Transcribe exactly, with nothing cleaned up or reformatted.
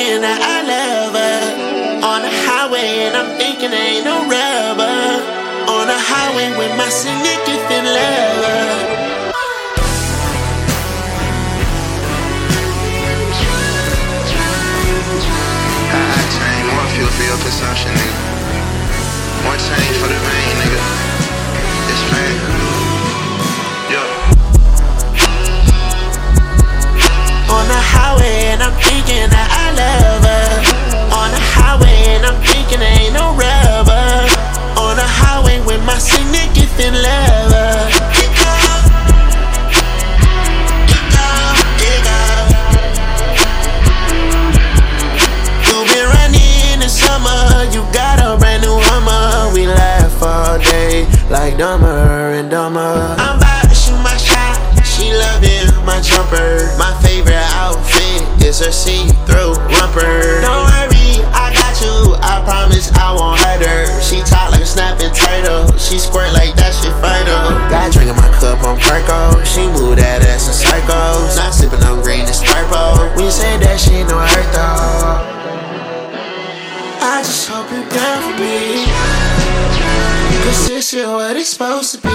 thinking that I love her. On the highway and I'm thinking there ain't no rubber. On the highway with my significant lover. More fuel for your consumption, nigga. More change for the vein, nigga. Yes, man. Yo. On the highway and I'm thinking that I love her. On the highway and I'm thinking there ain't no rubber. On the highway with my significant lover. You got a brand new Hummer. We laugh all day like Dumber and Dumber. I'm about to shoot my shot. She loving my jumper. My favorite outfit is her see-through romper. Don't worry, I got you. I promise I won't hurt her. She tight like a snapping turtle. She squirt like that shit vital. Got drink in my cup on Perco. She move that ass in circles. Not sipping on green, it's purple. When you say that shit, no hurt though. I just hope you're down for me, cause this is what it's supposed to be.